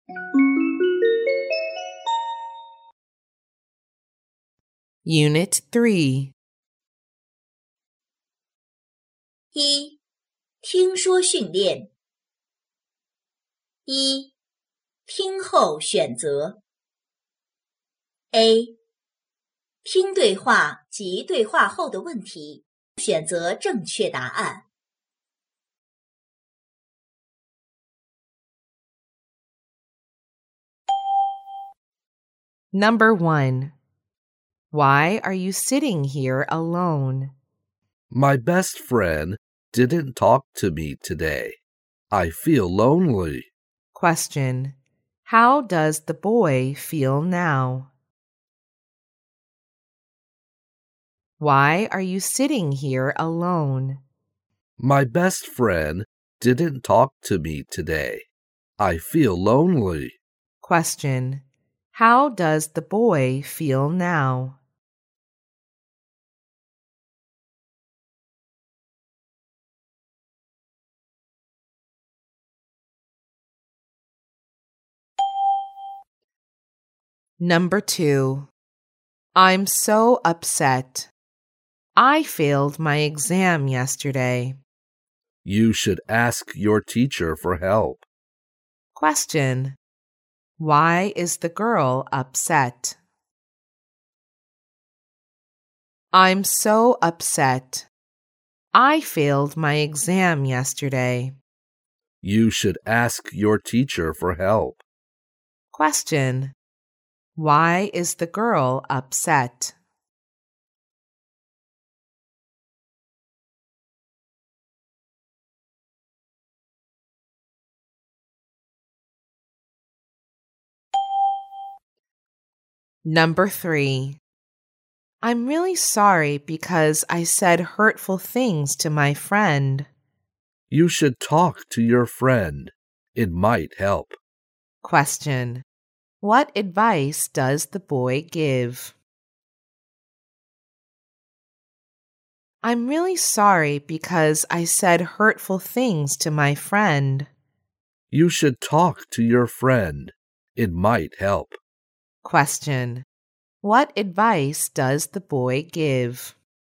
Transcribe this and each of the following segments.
Unit 3. 一、听说训练。一、听后选择。A、听对话及对话后的问题，选择正确答案。 Number 1. Why are you sitting here alone? My best friend didn't talk to me today. I feel lonely. Question. How does the boy feel now? Why are you sitting here alone? My best friend didn't talk to me today. I feel lonely. Question. How does the boy feel now? Number 2. I'm so upset. I failed my exam yesterday. You should ask your teacher for help. Question. Why is the girl upset? I'm so upset. I failed my exam yesterday. You should ask your teacher for help. Question. Why is the girl upset? Number 3. I'm really sorry because I said hurtful things to my friend. You should talk to your friend. It might help. Question. What advice does the boy give? I'm really sorry because I said hurtful things to my friend. You should talk to your friend. It might help. Question. What advice does the boy give?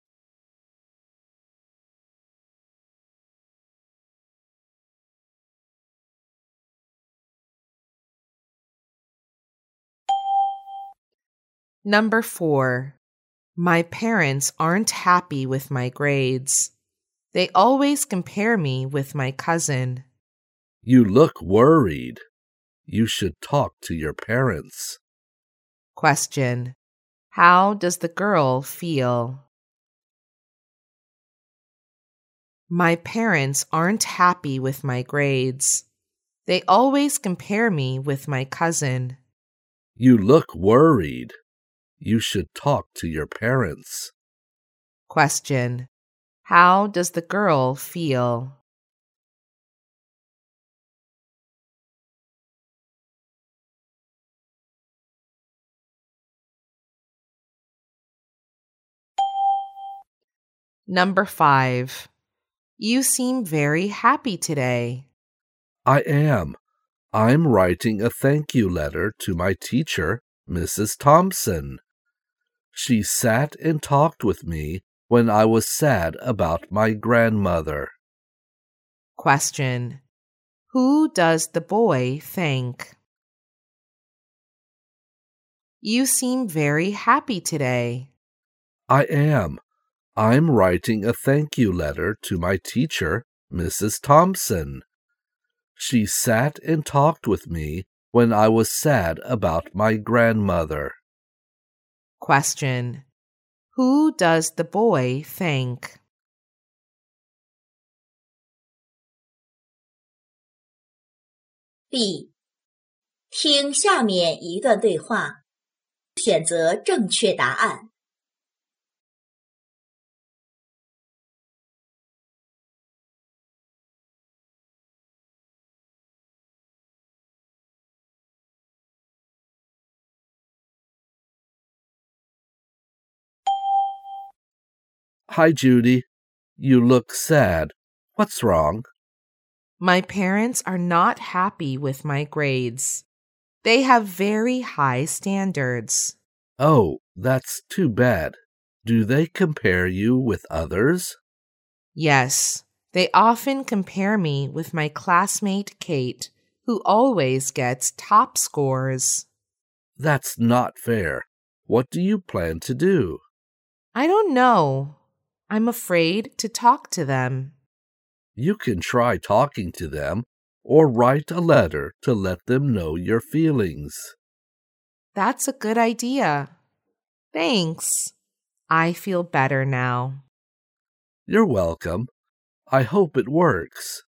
Number 4. My parents aren't happy with my grades. They always compare me with my cousin. You look worried. You should talk to your parents. Question. How does the girl feel? My parents aren't happy with my grades. They always compare me with my cousin. You look worried. You should talk to your parents. Question. How does the girl feel? Number 5. You seem very happy today. I am. I'm writing a thank you letter to my teacher, Mrs. Thompson. She sat and talked with me when I was sad about my grandmother. Question. Who does the boy thank? You seem very happy today. I am. I'm writing a thank you letter to my teacher, Mrs. Thompson. She sat and talked with me when I was sad about my grandmother. Question. Who does the boy thank? B、听下面一段对话，选择正确答案。 Hi, Judy. You look sad. What's wrong? My parents are not happy with my grades. They have very high standards. Oh, that's too bad. Do they compare you with others? Yes, they often compare me with my classmate Kate, who always gets top scores. That's not fair. What do you plan to do? I don't know. I'm afraid to talk to them. You can try talking to them or write a letter to let them know your feelings. That's a good idea. Thanks. I feel better now. You're welcome. I hope it works.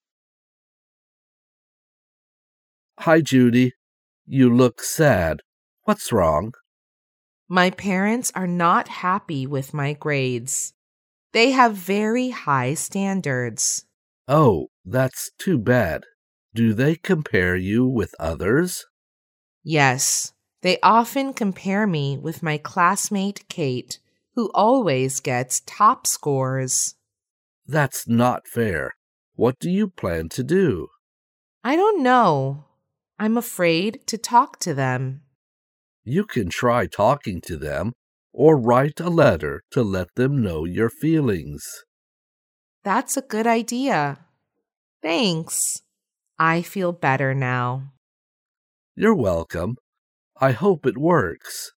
Hi, Judy. You look sad. What's wrong? My parents are not happy with my grades. They have very high standards. Oh, that's too bad. Do they compare you with others? Yes, they often compare me with my classmate Kate, who always gets top scores. That's not fair. What do you plan to do? I don't know. I'm afraid to talk to them. You can try talking to them or write a letter to let them know your feelings. That's a good idea. Thanks. I feel better now. You're welcome. I hope it works.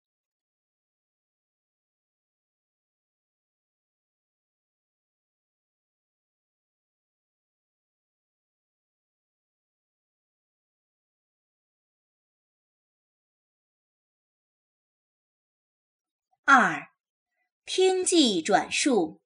2. 听记转述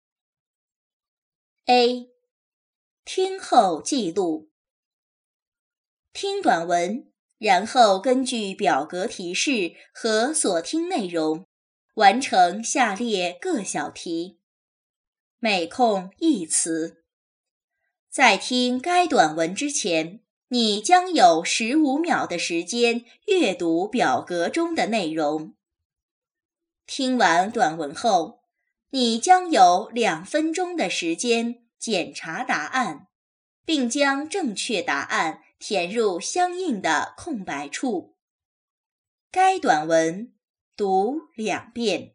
A. 听后记录听短文，然后根据表格提示和所听内容，完成下列各小题。每空1词。在听该短文之前，你将有15秒的时间阅读表格中的内容。听完短文后，你将有2分钟的时间检查答案，并将正确答案填入相应的空白处。该短文读2遍。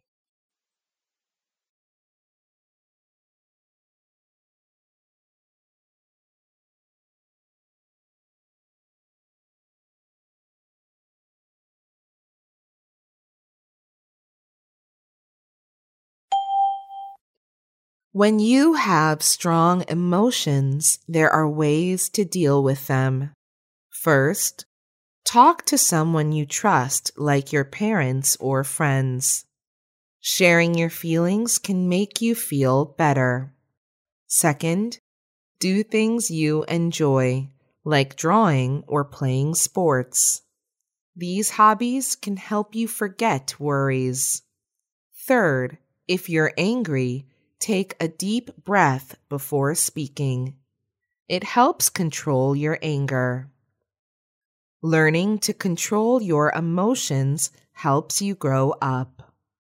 When you have strong emotions, there are ways to deal with them. First, talk to someone you trust, like your parents or friends. Sharing your feelings can make you feel better. Second, do things you enjoy, like drawing or playing sports. These hobbies can help you forget worries. Third, if you're angry, take a deep breath before speaking. It helps control your anger. Learning to control your emotions helps you grow up.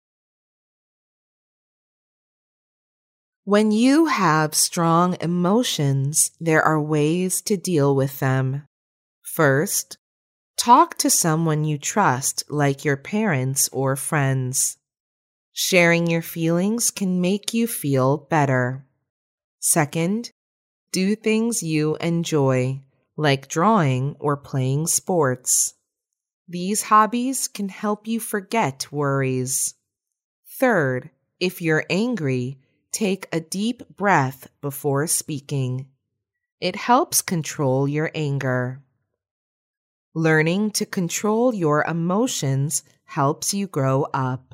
When you have strong emotions, there are ways to deal with them. First, talk to someone you trust, like your parents or friends. Sharing your feelings can make you feel better. Second, do things you enjoy, like drawing or playing sports. These hobbies can help you forget worries. Third, if you're angry, take a deep breath before speaking. It helps control your anger. Learning to control your emotions helps you grow up.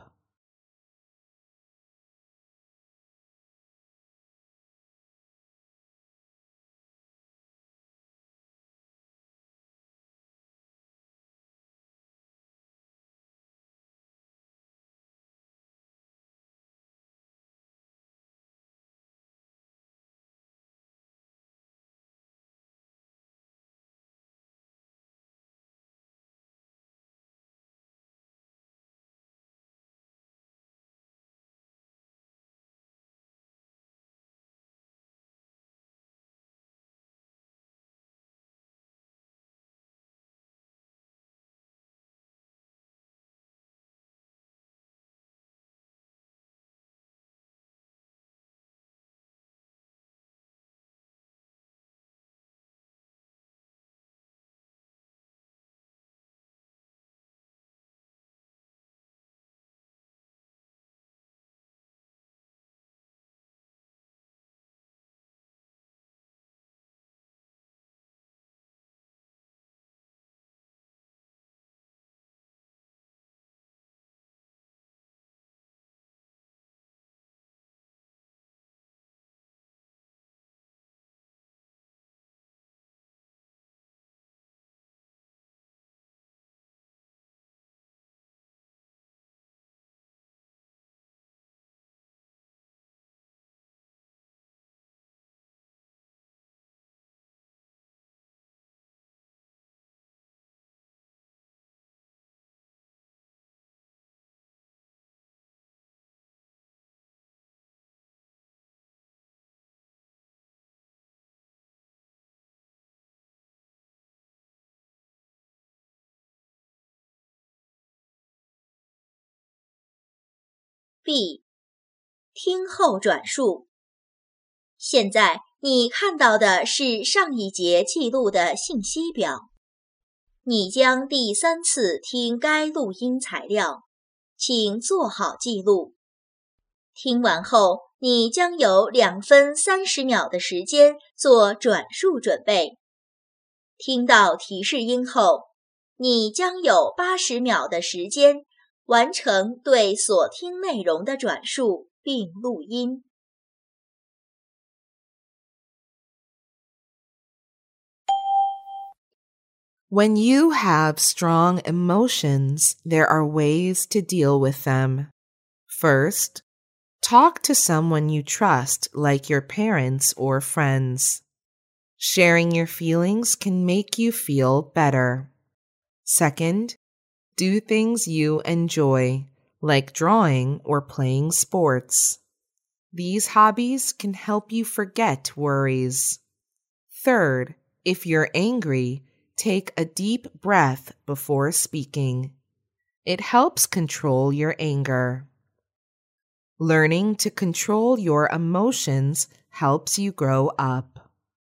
毕，听后转述。现在你看到的是上一节记录的信息表。你将第3次听该录音材料，请做好记录。听完后，你将有2分30秒的时间做转述准备。听到提示音后，你将有80秒的时间完成对所听内容的转述并录音。 When you have strong emotions, there are ways to deal with them. First, talk to someone you trust, like your parents or friends. Sharing your feelings can make you feel better. Second, do things you enjoy, like drawing or playing sports. These hobbies can help you forget worries. Third, if you're angry, take a deep breath before speaking. It helps control your anger. Learning to control your emotions helps you grow up.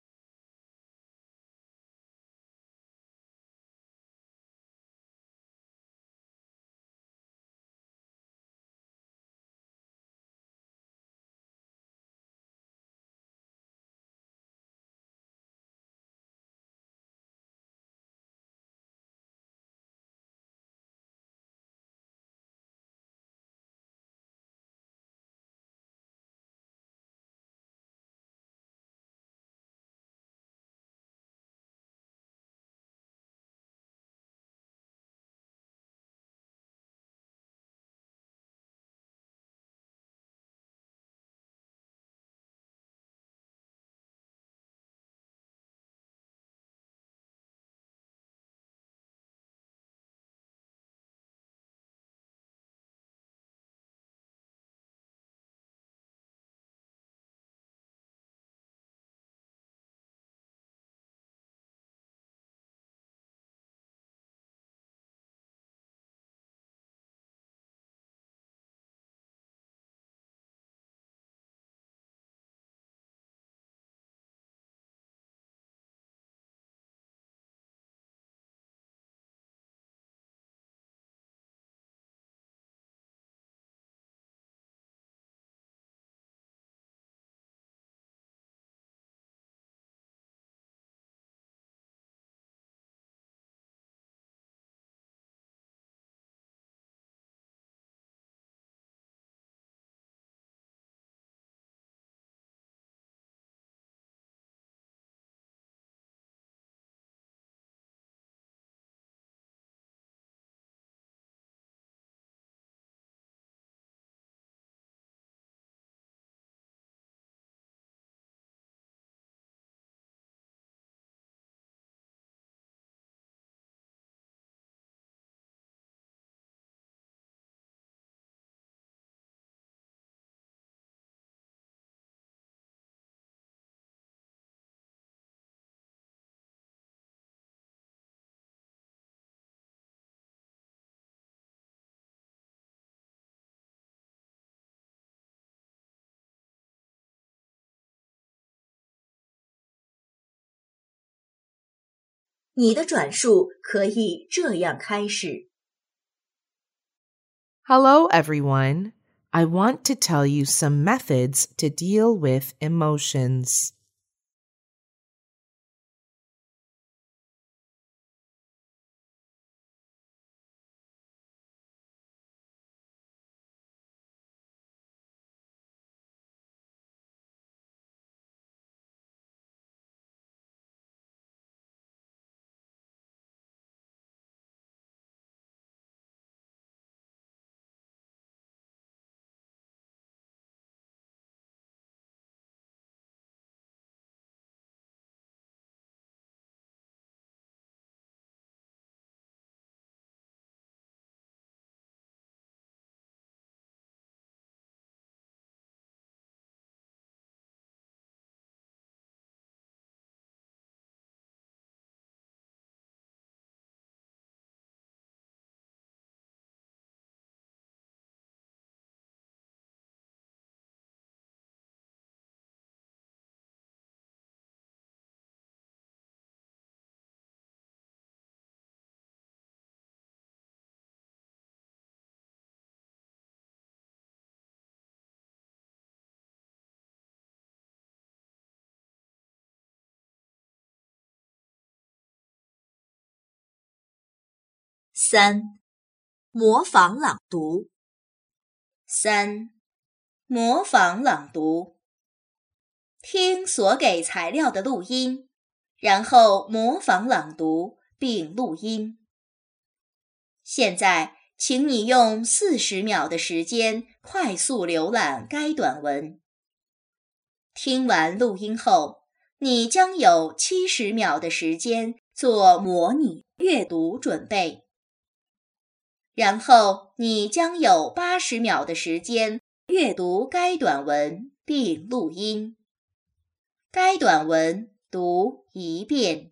你的转述可以这样开始。 Hello, everyone. I want to tell you some methods to deal with emotions. 3. 模仿朗读。 3. 模仿朗读。听所给材料的录音，然后模仿朗读并录音。现在，请你用40秒的时间快速浏览该短文。听完录音后，你将有70秒的时间做模拟阅读准备。然后你将有80秒的时间阅读该短文并录音。该短文读1遍。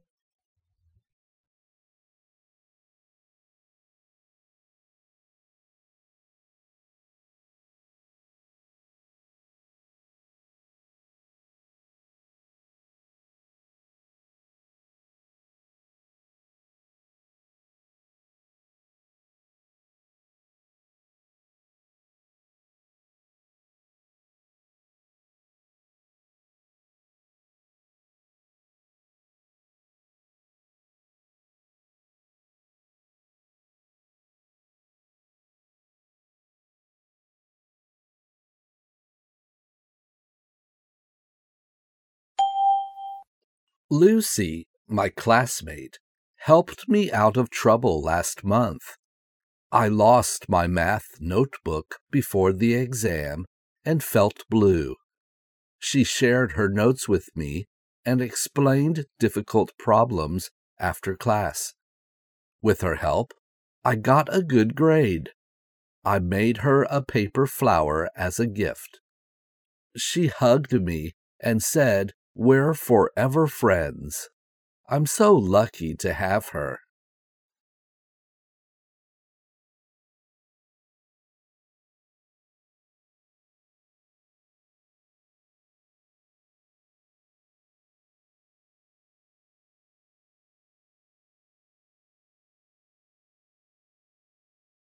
Lucy, my classmate, helped me out of trouble last month. I lost my math notebook before the exam and felt blue. She shared her notes with me and explained difficult problems after class. With her help, I got a good grade. I made her a paper flower as a gift. She hugged me and said, "We're forever friends." I'm so lucky to have her.